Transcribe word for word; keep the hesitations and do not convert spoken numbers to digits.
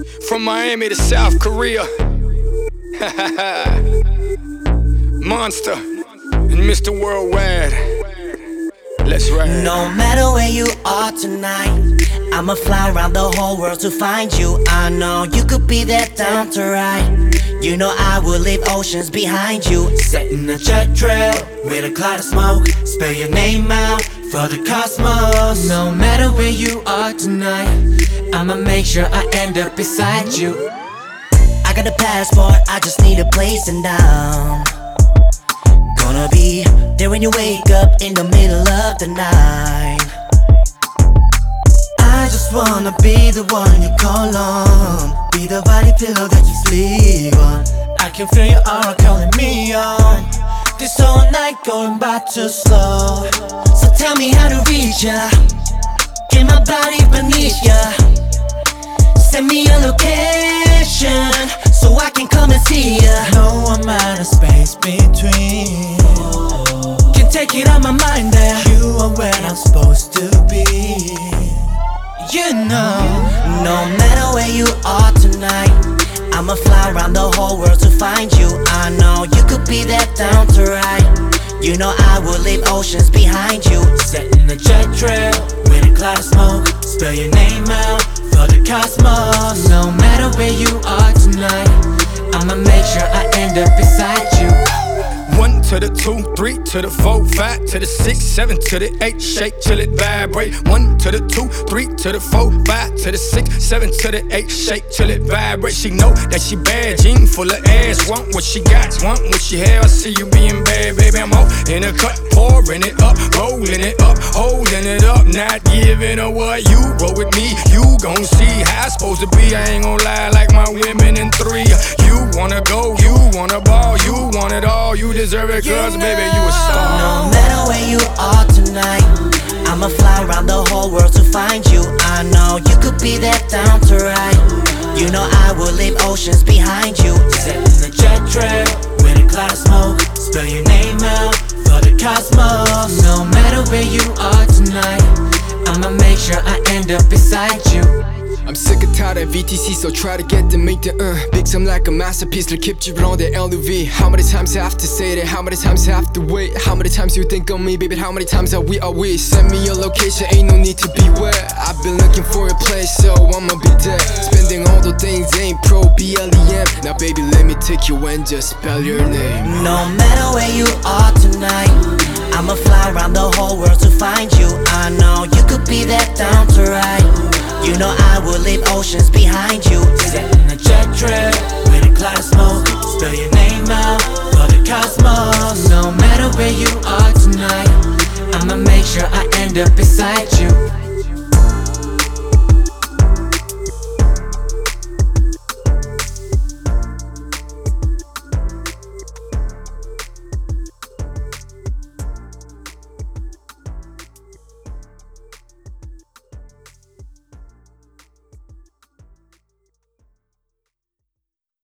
From Miami to South Korea. Monster and Mister Worldwide. Let's ride. No matter where you are tonight, I'ma fly around the whole world to find you. I know you could be there down to ride. You know I will leave oceans behind you. Setting a jet trail with a cloud of smoke. Spell your name out for the cosmos. No matter where you are tonight, I'ma make sure I end up beside you. I got a passport, I just need a place and down. Gonna be there when you wake up in the middle of the night. I just wanna be the one you call on, be the body pillow that you sleep on. I can feel your aura calling me on. This whole night going by too slow. So tell me how to reach ya, get my body beneath ya. Send me your location so I can come and see ya. No amount of space between can take it on my mind there. You are where I'm supposed to be. You know, no matter where you are tonight, I'ma fly around the whole world to find you. I know you could be there down to ride. You know I will leave oceans behind you. Setting a jet trail with a cloud of smoke. Spell your name out for the cosmos. No matter where you are tonight, I'ma make sure I end up beside you. One to the two, three to the four, five to the six, seven to the eight, shake till it vibrate. One to the two, three to the four, five to the six, seven to the eight, shake till it vibrate. She know that she bad, jean full of ass. Want what she got, want what she have. I see you being bad, baby. I'm all in the cut, pouring it up, rolling it up, holding it up, not giving her what you roll with me. You gon' see how it's supposed to be. I ain't gon' lie like my women in three. You wanna go, you wanna ball, you want it all. You deserve it, cause baby you a star. No matter where you are tonight, I'ma fly around the whole world to find you. I know you could be there down to ride. You know I will leave oceans behind you. Setting a jet trail with a cloud of smoke. Spell your name out for the cosmos. No matter where you are tonight, I'ma make sure I end up beside you. I'm sick and tired of V T C, so try to get the make the uh big some like a masterpiece, le keep you on the L V. How many times I have to say that? How many times I have to wait? How many times you think of me, baby? How many times are we are we? Send me your location, ain't no need to be where. I've been looking for a place, so I'ma be there. Spending all the things ain't pro B L E M. Now baby, let me take you and just spell your name. No matter where you are tonight, I'ma fly around the whole world to find you. I know you could be there down to ride. You know I will leave oceans behind you. Setting a jet trail with a cloud of smoke. Spell your name out for the cosmos. No matter where you are tonight, I'ma make sure I end up beside you.